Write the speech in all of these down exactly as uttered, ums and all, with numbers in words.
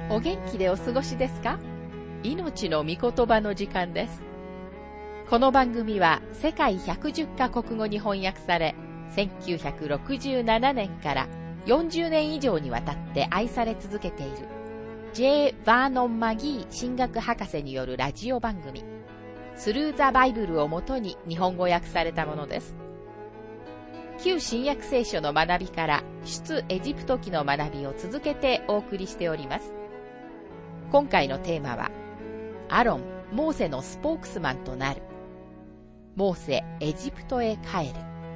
お元気でお過ごしですか？命の御言葉の時間です。この番組は世界ひゃくじゅっカ国語に翻訳され、せんきゅうひゃくろくじゅうななねんからよんじゅうねん以上にわたって愛され続けている J. バーノン・マギー神学博士によるラジオ番組、スルー・ザ・バイブルをもとに日本語訳されたものです。旧新約聖書の学びから出エジプト記の学びを続けてお送りしております。今回のテーマは、アロン、モーセのスポークスマンとなる。モーセ、エジプトへ帰る。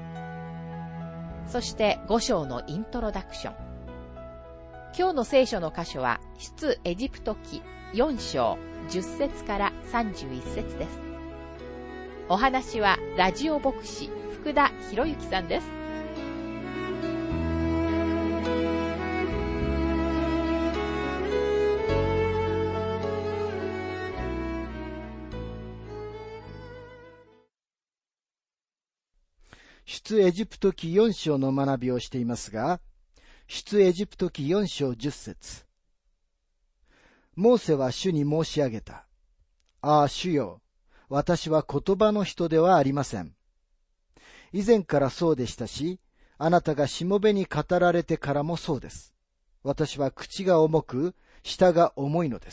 そしてご章のイントロダクション。今日の聖書の箇所は、出エジプト記よん章じゅっ節からさんじゅういち節です。お話はラジオ牧師福田博之さんです。 出エジプト記よん章の学びをしていますが、出エジプト記よん章じゅっ節。モーセは主に申し上げた。ああ、主よ、私は言葉の人ではありません。以前からそうでしたし、あなたがしもべに語られてからもそうです。私は口が重く、舌が重いのです。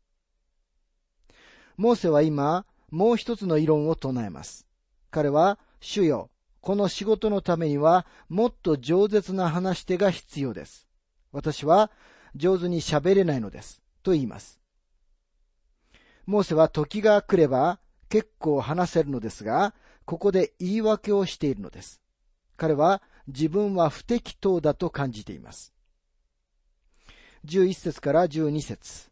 モーセは今、もう一つの異論を唱えます。彼は、主よ、この仕事のためにはもっと饒舌な話し手が必要です。私は上手に喋れないのです。と言います。モーセは時が来れば結構話せるのですが、ここで言い訳をしているのです。彼は自分は不適当だと感じています。じゅういち節からじゅうに節。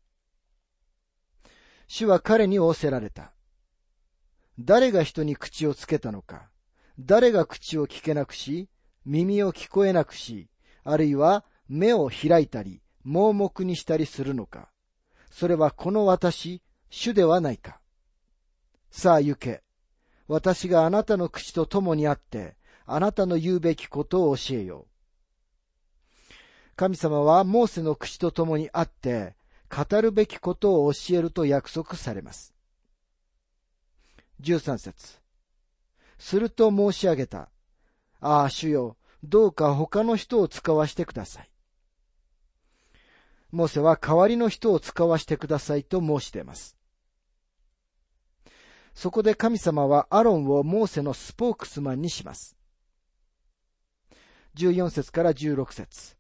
主は彼に仰せられた。誰が人に口をつけたのか。誰が口を聞けなくし、耳を聞こえなくし、あるいは目を開いたり、盲目にしたりするのか。それはこの私、主ではないか。さあ行け。私があなたの口と共にあって、あなたの言うべきことを教えよう。神様はモーセの口と共にあって、語るべきことを教えると約束されます。じゅうさん節。すると申し上げた。ああ、主よ、どうか他の人を使わしてください。モーセは代わりの人を使わしてくださいと申し出ます。そこで神様はアロンをモーセのスポークスマンにします。じゅうよん節からじゅうろく節。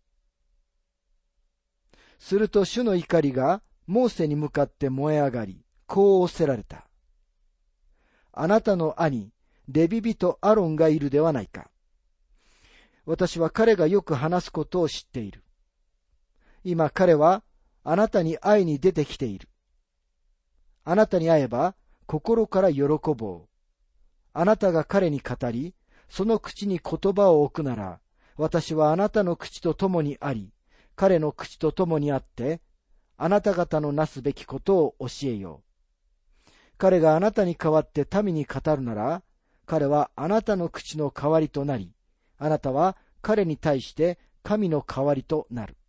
すると主の怒りがモーセに向かって燃え上がり、こう仰せられた。あなたの兄、レビ人アロンがいるではないか。私は彼がよく話すことを知っている。今彼はあなたに会いに出てきている。あなたに会えば心から喜ぼう。あなたが彼に語り、その口に言葉を置くなら、私はあなたの口と共にあり、彼の口と共にあって、あなた方のなすべきことを教えよう。彼があなたに代わって民に語るなら、彼はあなたの口の代わりとなり、あなたは彼に対して神の代わりとなる。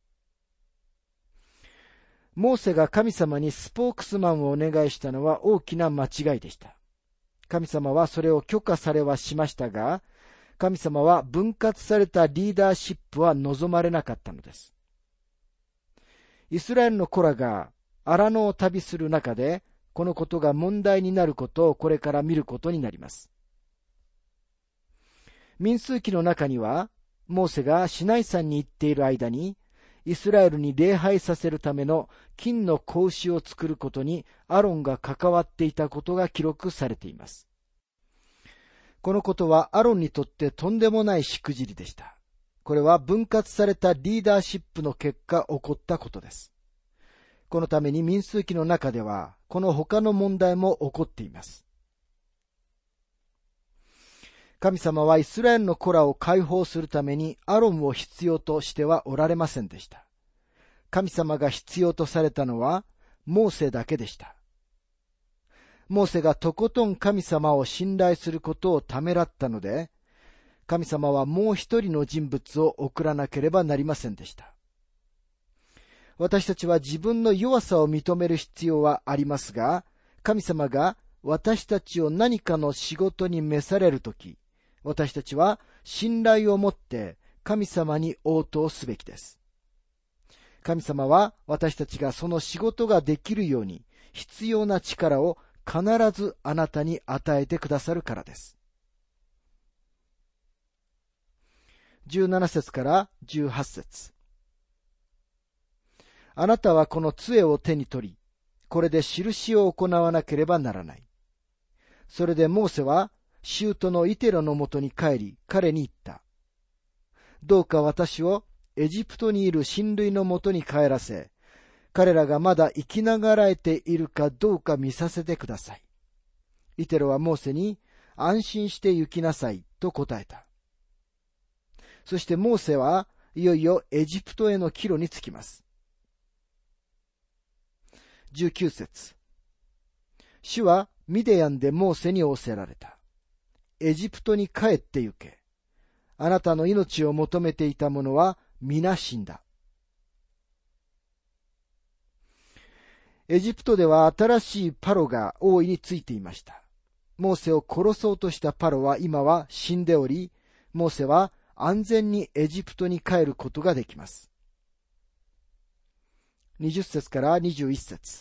モーセが神様にスポークスマンをお願いしたのは大きな間違いでした。神様はそれを許可されはしましたが、神様は分割されたリーダーシップは望まれなかったのです。イスラエルの子らが荒野を旅する中で、このことが問題になることをこれから見ることになります。民数記の中には、モーセがシナイ山に行っている間に、イスラエルに礼拝させるための金の子牛を作ることにアロンが関わっていたことが記録されています。このことはアロンにとってとんでもないしくじりでした。これは分割されたリーダーシップの結果起こったことです。このために民数記の中では、この他の問題も起こっています。神様はイスラエルの子らを解放するためにアロンを必要としてはおられませんでした。神様が必要とされたのはモーセだけでした。モーセがとことん神様を信頼することをためらったので、神様はもう一人の人物を送らなければなりませんでした。 私たちは自分の弱さを認める必要はありますが、神様が私たちを何かの仕事に召されるとき、私たちは信頼を持って神様に応答すべきです。神様は私たちがその仕事ができるように必要な力を必ずあなたに与えてくださるからです。じゅうなな節からじゅうはち節。あなたはこの杖を手に取り、これで印を行わなければならない。それでモーセは舅のイテロのもとに帰り、彼に言った。どうか私をエジプトにいる親類のもとに帰らせ、彼らがまだ生きながらえているかどうか見させてください。イテロはモーセに、安心して行きなさいと答えた。そしてモーセはいよいよエジプトへの帰路につきます。じゅうきゅう節。主はミディアンでモーセに仰せられた。エジプトに帰って行け。あなたの命を求めていた者は皆死んだ。エジプトでは新しいパロが王位についていました。モーセを殺そうとしたパロは今は死んでおり、モーセは安全にエジプトに帰ることができます。にじゅっ節からにじゅういち節。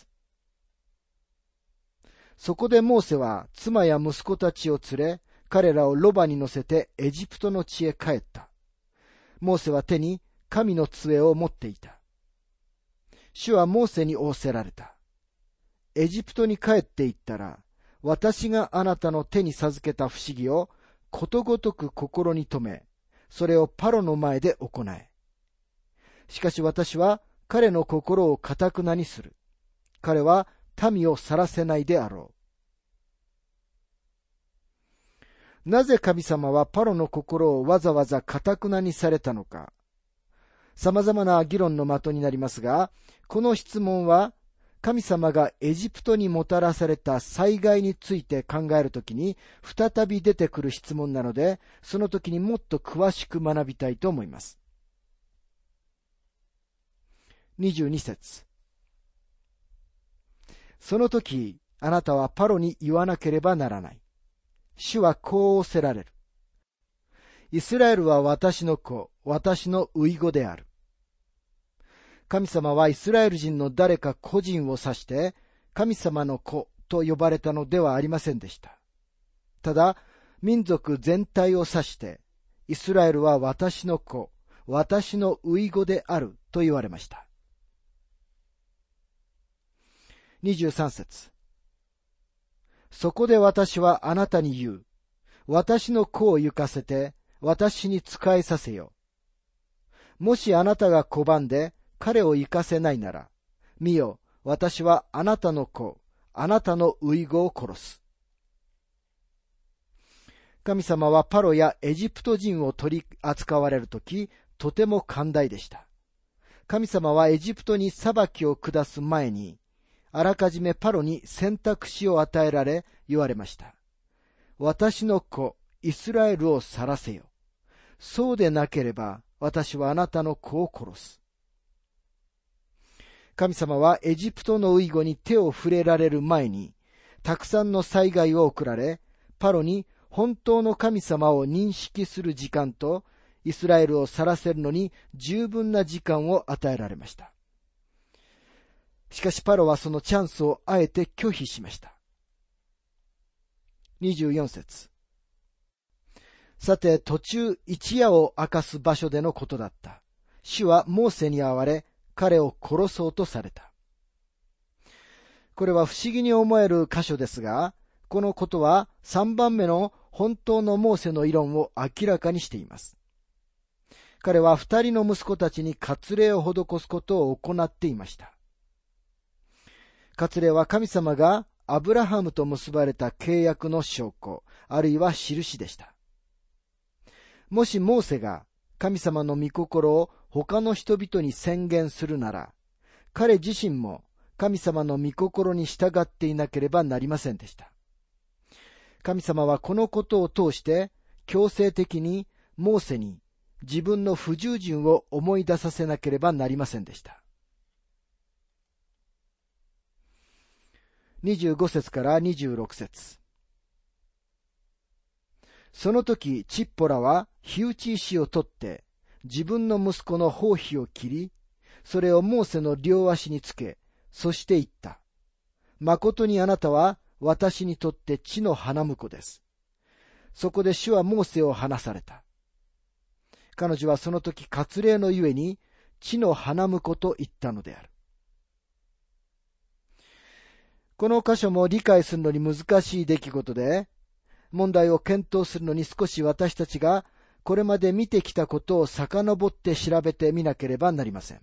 そこでモーセは妻や息子たちを連れ、彼らをロバに乗せてエジプトの地へ帰った。モーセは手に神の杖を持っていた。主はモーセに仰せられた。エジプトに帰って行ったら、私があなたの手に授けた不思議をことごとく心に留め、それをパロの前で行え。しかし私は彼の心を堅なにする。彼は民を去らせないであろう。なぜ神様はパロの心をわざわざ堅なにされたのか。様々な議論の的になりますが、この質問は神様がエジプトにもたらされた災害について考えるときに再び出てくる質問なので、その時にもっと詳しく学びたいと思います。にじゅうに節。その時、あなたはパロに言わなければならない。主はこう仰せられる。イスラエルは私の子、私の甥子である。神様はイスラエル人の誰か個人を指して、神様の子と呼ばれたのではありませんでした。ただ、民族全体を指して、イスラエルは私の子、私の甥子であると言われました。にじゅうさん節。そこで私はあなたに言う。私の子を行かせて、私に仕えさせよ。もしあなたが拒んで、彼を行かせないなら、見よ、私はあなたの子、あなたの甥子を殺す。神様はパロやエジプト人を取り扱われるとき、とても寛大でした。神様はエジプトに裁きを下す前に、あらかじめパロに選択肢を与えられ、言われました。私の子、イスラエルを去らせよ。そうでなければ、私はあなたの子を殺す。神様はエジプトの甥子に手を触れられる前に、たくさんの災害を送られ、パロに本当の神様を認識する時間と、イスラエルを去らせるのに十分な時間を与えられました。しかしパロはそのチャンスをあえて拒否しました。にじゅうよん節。さて途中一夜を明かす場所でのことだった。主はモーセに会われ、彼を殺そうとされた。これは不思議に思える箇所ですが、このことはさんばんめの本当のモーセの異論を明らかにしています。彼は二人の息子たちに割礼を施すことを行っていました。割礼は神様がアブラハムと結ばれた契約の証拠、あるいは印でした。もしモーセが神様の御心を他の人々に宣言するなら、彼自身も神様の御心に従っていなければなりませんでした。神様はこのことを通して強制的にモーセに自分の不従順を思い出させなければなりませんでした。 にじゅうご節からにじゅうろく節。その時、チッポラは火打ち石を取って、自分の息子の頬皮を切り、それをモーセの両足につけ、そして言った。誠にあなたは私にとって地の花婿です。そこで主はモーセを離された。彼女はその時割礼のゆえに地の花婿と言ったのである。この箇所も理解するのに難しい出来事で、問題を検討するのに少し私たちがこれまで見てきたことを遡って調べてみなければなりません。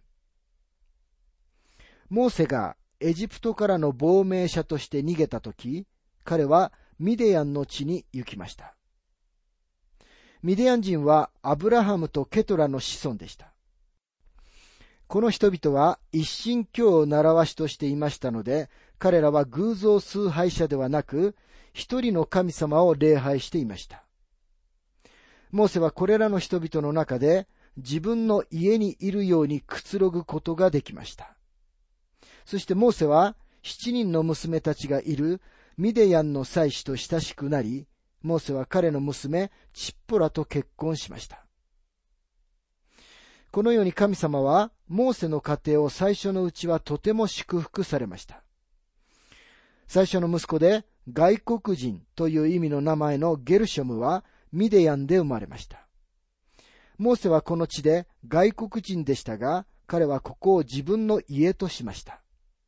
モーセがエジプトからの亡命者として逃げたとき、彼はミディアンの地に行きました。ミディアン人はアブラハムとケトラの子孫でした。この人々は一神教を習わしとしていましたので、彼らは偶像崇拝者ではなく、一人の神様を礼拝していました。モーセはこれらの人々の中で自分の家にいるようにくつろぐことができました。そしてモーセは七人の娘たちがいるミデヤンの妻子と親しくなり、モーセは彼の娘チッポラと結婚しました。このように神様はモーセの家庭を最初のうちはとても祝福されました。最初の息子で外国人という意味の名前のゲルショムはミデヤンで生まれました。モーセはこの地で外国人でしたが、彼はここを自分の家としました。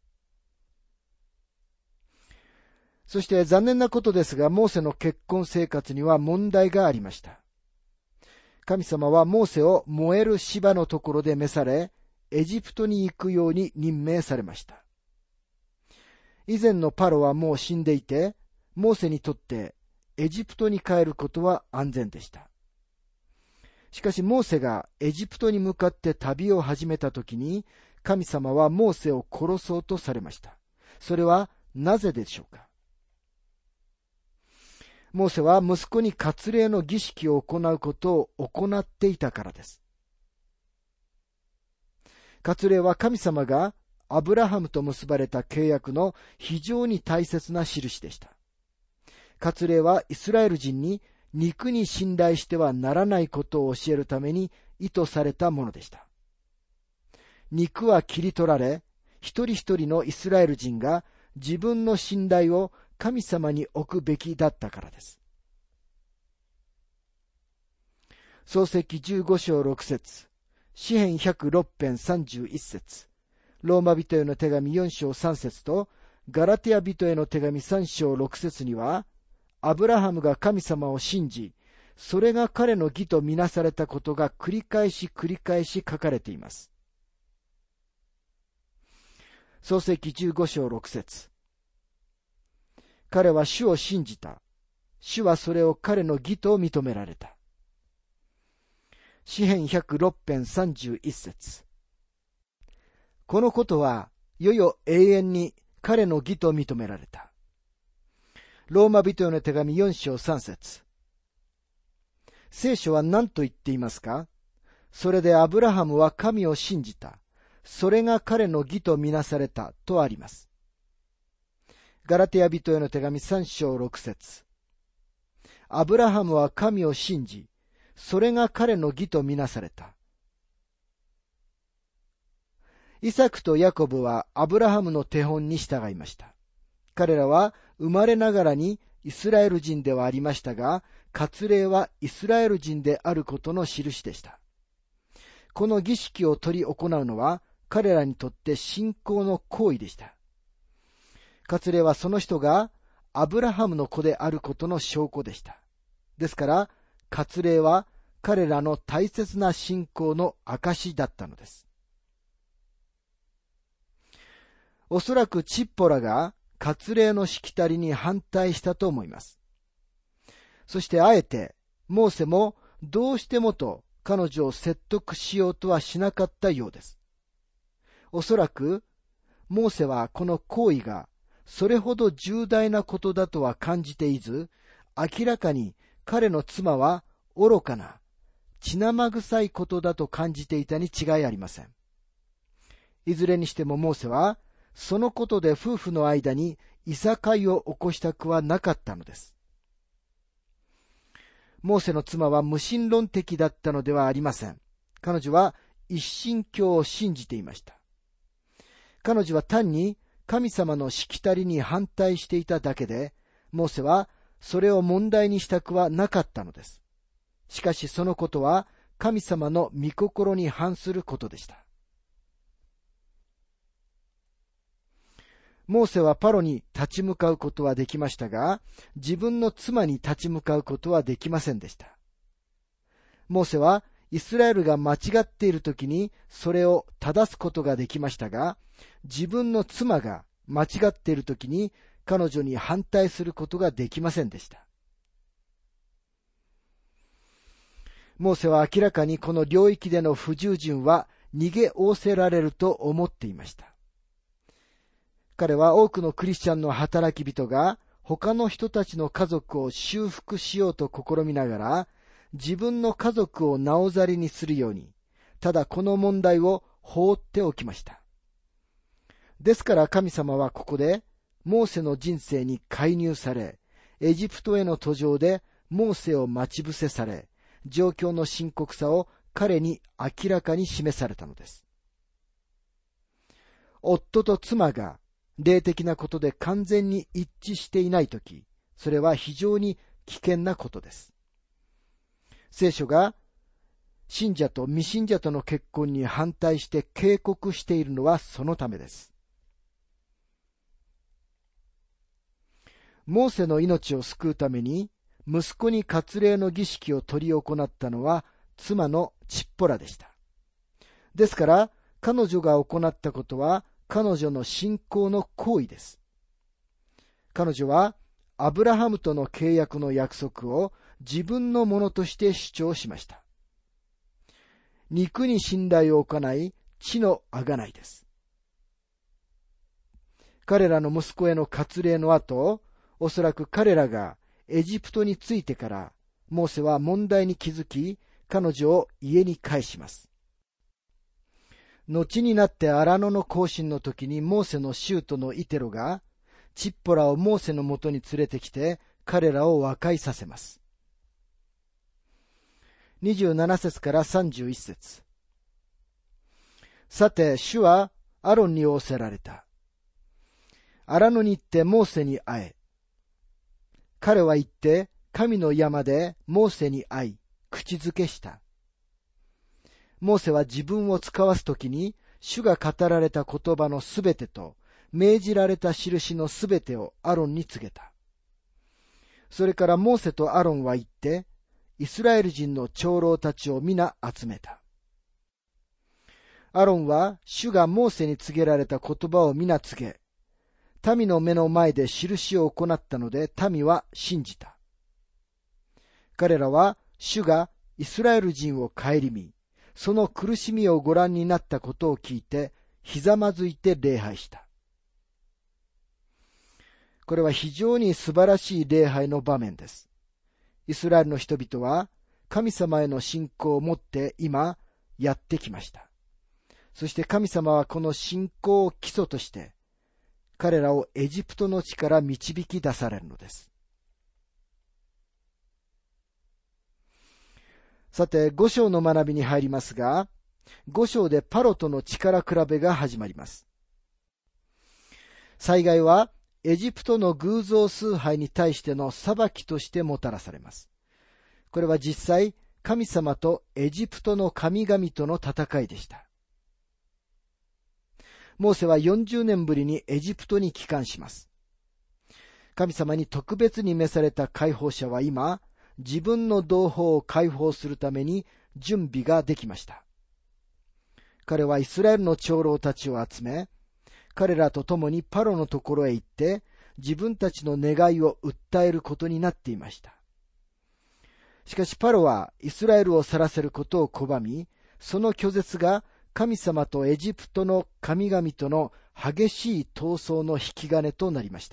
そして残念なことですが、モーセの結婚生活には問題がありました。神様はモーセを燃える芝のところで召され、エジプトに行くように任命されました。以前のパロはもう死んでいて、モーセにとってエジプトに帰ることは安全でした。しかしモーセがエジプトに向かって旅を始めたときに、神様はモーセを殺そうとされました。それはなぜでしょうか。モーセは息子に割礼の儀式を行うことを行っていたからです。割礼は神様がアブラハムと結ばれた契約の非常に大切な印でした。割礼はイスラエル人に肉に信頼してはならないことを教えるために意図されたものでした。肉は切り取られ、一人一人のイスラエル人が自分の信頼を神様に置くべきだったからです。創世記じゅうご章ろく節、詩編ひゃくろく編さんじゅういち節、ローマ人への手紙よん章さん節とガラテヤ人への手紙さん章ろく節には、アブラハムが神様を信じ、それが彼の義とみなされたことが繰り返し繰り返し書かれています。創世記じゅうご章ろく節、彼は主を信じた。主はそれを彼の義と認められた。詩編ひゃくろく編さんじゅういち節、このことはいよよ永遠に彼の義と認められた。ローマ人への手紙よん章さん節、聖書は何と言っていますか。それでアブラハムは神を信じた。それが彼の義とみなされたとあります。ガラテヤ人への手紙さん章ろく節、アブラハムは神を信じ、それが彼の義とみなされた。イサクとヤコブはアブラハムの手本に従いました。彼らは生まれながらにイスラエル人ではありましたが、割礼はイスラエル人であることの印でした。この儀式を執り行うのは彼らにとって信仰の行為でした。割礼はその人がアブラハムの子であることの証拠でした。ですから、割礼は彼らの大切な信仰の証だったのです。おそらくチッポラが割礼のしきたりに反対したと思います。そしてあえて、モーセもどうしてもと彼女を説得しようとはしなかったようです。おそらく、モーセはこの行為がそれほど重大なことだとは感じていず、明らかに彼の妻は愚かな、血生臭いことだと感じていたに違いありません。いずれにしてもモーセは、 そのことで夫婦の間にいさかいを起こしたくはなかったのです。モーセの妻は無神論的だったのではありません。彼女は一神教を信じていました。彼女は単に神様のしきたりに反対していただけで、モーセはそれを問題にしたくはなかったのです。しかしそのことは神様の御心に反することでした。モーセはパロに立ち向かうことはできましたが、自分の妻に立ち向かうことはできませんでした。モーセはイスラエルが間違っているときにそれを正すことができましたが、自分の妻が間違っているときに彼女に反対することができませんでした。モーセは明らかにこの領域での不従順は逃げ仰せられると思っていました。彼は多くのクリスチャンの働き人が他の人たちの家族を修復しようと試みながら、自分の家族をなおざりにするように、ただこの問題を放っておきました。ですから神様はここでモーセの人生に介入され、エジプトへの途上でモーセを待ち伏せされ、状況の深刻さを彼に明らかに示されたのです。夫と妻が霊的なことで完全に一致していないとき、それは非常に危険なことです。聖書が信者と未信者との結婚に反対して警告しているのはそのためです。モーセの命を救うために息子に割礼の儀式を執り行ったのは妻のチッポラでした。ですから彼女が行ったことは彼女の信仰の行為です。彼女はアブラハムとの契約の約束を自分のものとして主張しました。肉に信頼を置かない地の贖いです。彼らの息子への割礼の後、おそらく彼らがエジプトに着いてから、モーセは問題に気づき、彼女を家に帰します。後になって荒野の行進の時にモーセの舅のイテロがチッポラをモーセのもとに連れてきて彼らを和解させます。にじゅうなな節からさんじゅういち節。さて主はアロンに仰せられた。荒野に行ってモーセに会え。彼は行って神の山でモーセに会い口づけした。モーセは自分を使わすときに、主が語られた言葉のすべてと、命じられた印のすべてをアロンに告げた。それからモーセとアロンは行って、イスラエル人の長老たちを皆集めた。アロンは主がモーセに告げられた言葉を皆告げ、民の目の前で印を行ったので民は信じた。彼らは主がイスラエル人を顧み、その苦しみをご覧になったことを聞いて、ひざまずいて礼拝した。これは非常に素晴らしい礼拝の場面です。イスラエルの人々は神様への信仰を持って今やってきました。そして神様はこの信仰を基礎として、彼らをエジプトの地から導き出されるのです。さて、五章の学びに入りますが、五章でパロとの力比べが始まります。災害はエジプトの偶像崇拝に対しての裁きとしてもたらされます。これは実際、神様とエジプトの神々との戦いでした。モーセはよんじゅうねんぶりにエジプトに帰還します。神様に特別に召された解放者は今、自分の同胞を解放するために準備ができました。彼はイスラエルの長老たちを集め、彼らと共にパロのところへ行って、自分たちの願いを訴えることになっていました。しかしパロはイスラエルを去らせることを拒み、その拒絶が神様とエジプトの神々との激しい闘争の引き金となりました。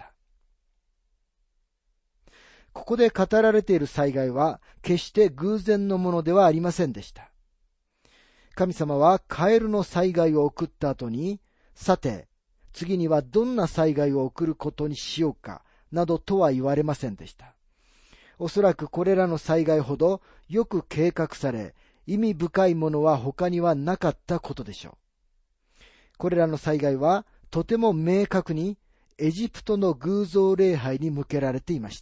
ここで語られている災害は決して偶然のものではありませんでした。神様はカエルの災害を送った後に、さて、 次にはどんな災害を送ることにしようか、などとは言われませんでした。おそらくこれらの災害ほどよく計画され、意味深いものは他にはなかったことでしょう。これらの災害はとても明確にエジプトの偶像礼拝に向けられていました。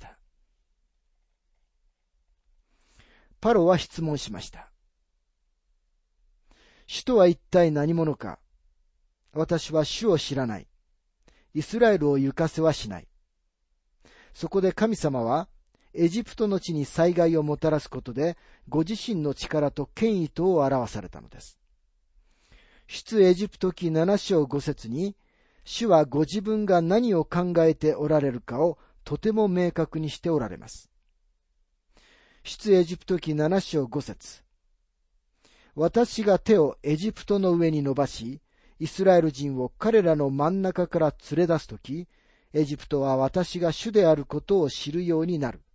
パロは質問しました。主とは一体何者か。私は主を知らない。イスラエルを行かせはしない。そこで神様はエジプトの地に災害をもたらすことでご自身の力と権威とを表されたのです。出エジプト記なな章ご節に、主はご自分が何を考えておられるかをとても明確にしておられます。出エジプト記なな章ご節。私が手をエジプトの上に伸ばし、イスラエル人を彼らの真ん中から連れ出すとき、エジプトは私が主であることを知るようになる。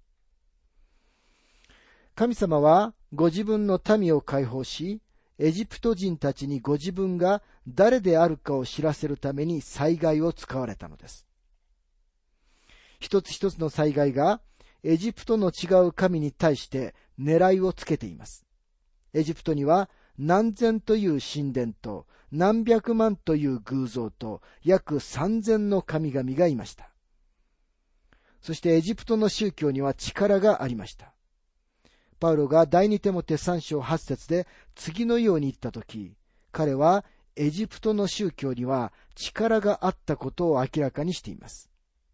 神様はご自分の民を解放し、エジプト人たちにご自分が誰であるかを知らせるために災害を使われたのです。一つ一つの災害がエジプトの違う神に対して狙いをつけています。エジプトには何千という神殿と何百万という偶像と約三千の神々がいました。そしてエジプトの宗教には力がありました。パウロが第二テモテさん章はち節で次のように言ったとき、彼はエジプトの宗教には力があったことを明らかにしています。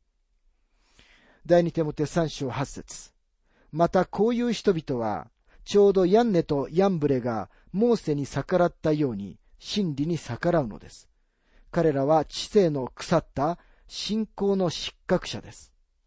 第二テモテさん章はち節。またこういう人々は、ちょうどヤンネとヤンブレがモーセに逆らったように真理に逆らうのです。彼らは知性の腐った信仰の失格者です。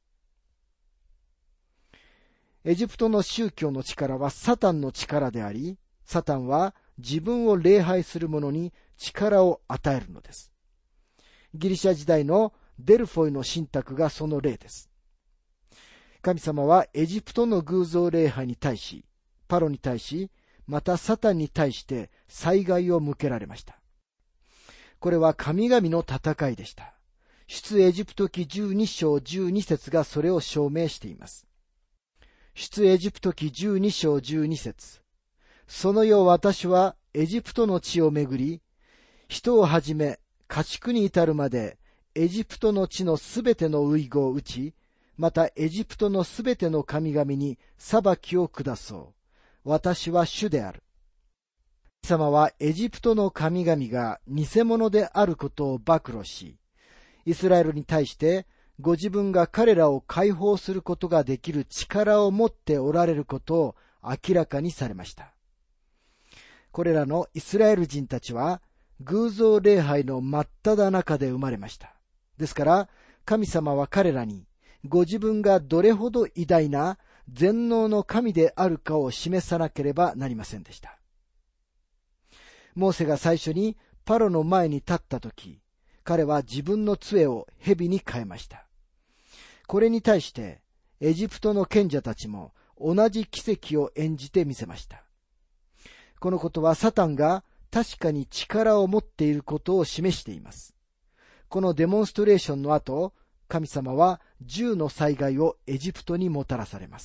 エジプトの宗教の力はサタンの力であり、サタンは自分を礼拝する者に力を与えるのです。ギリシャ時代のデルフォイの信託がその例です。神様はエジプトの偶像礼拝に対し、パロに対し、またサタンに対して災害を向けられました。これは神々の戦いでした。出エジプト記じゅうに章じゅうに節がそれを証明しています。出エジプト記じゅうに章じゅうに節。その夜私はエジプトの地をめぐり、人をはじめ家畜に至るまでエジプトの地のすべての遺語を打ち、またエジプトのすべての神々に裁きを下そう。私は主である。神様はエジプトの神々が偽物であることを暴露し、イスラエルに対してご自分が彼らを解放することができる力を持っておられることを明らかにされました。これらのイスラエル人たちは偶像礼拝の真っ只中で生まれました。ですから神様は彼らにご自分がどれほど偉大な全能の神であるかを示さなければなりませんでした。モーセが最初にパロの前に立ったとき、彼は自分の杖を蛇に変えました。これに対してエジプトの賢者たちも同じ奇跡を演じてみせました。このことはサタンが確かに力を持っていることを示しています。このデモンストレーションの後、神様は十の災害をエジプトにもたらされます。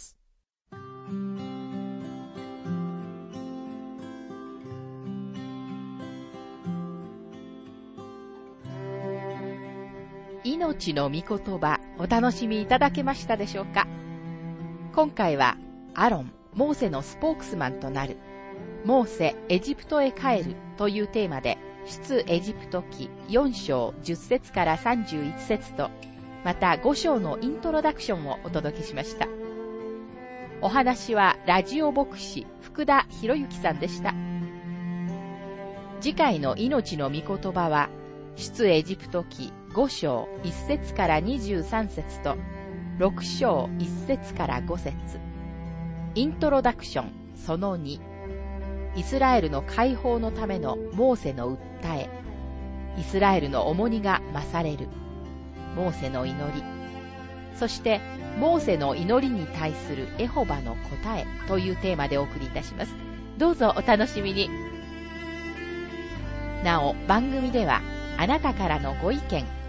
命の御言葉、お楽しみいただけましたでしょうか。今回はアロン、モーセのスポークスマンとなるモーセエジプトへ帰るというテーマで、出エジプト記よん章じゅっ節からさんじゅういち節と、またご章のイントロダクションをお届けしました。お話はラジオ牧師福田博之さんでした。次回の命の御言葉は、出エジプト記ご章いち節からにじゅうさん節とろく章いち節からご節。イントロダクションそのに。イスラエルの解放のためのモーセの訴え。イスラエルの重荷が増される。モーセの祈り。そしてモーセの祈りに対するエホバの答えというテーマでお送りいたします。どうぞお楽しみに。なお番組ではあなたからのご意見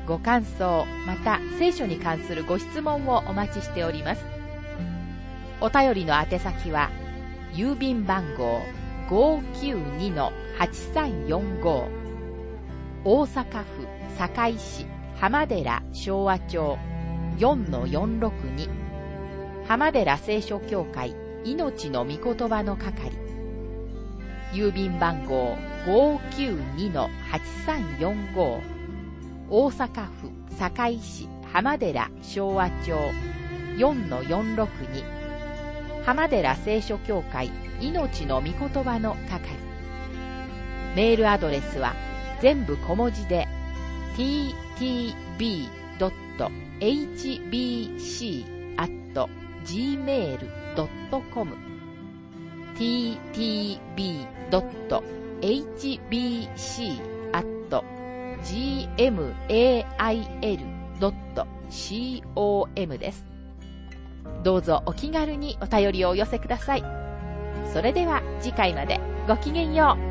ご感想、また聖書に関するご質問をお待ちしております。お便りの宛先は、郵便番号 ごーきゅうにのはちさんよんご 大阪府堺市浜寺昭和町 よんのよんろくに 浜寺聖書協会命の御言葉の係。郵便番号 ごーきゅうにのはちさんよんご 大阪府堺市浜寺昭和町 よんのよんろくに 浜寺聖書協会命の御言葉の係。メールアドレスは全部小文字で ティーティービードットエイチビーシーアットジーメールドットコム ティーティービードットエイチビーシーアットジーエムエーアイエルドットコム です。どうぞお気軽にお便りをお寄せください。それでは次回までごきげんよう。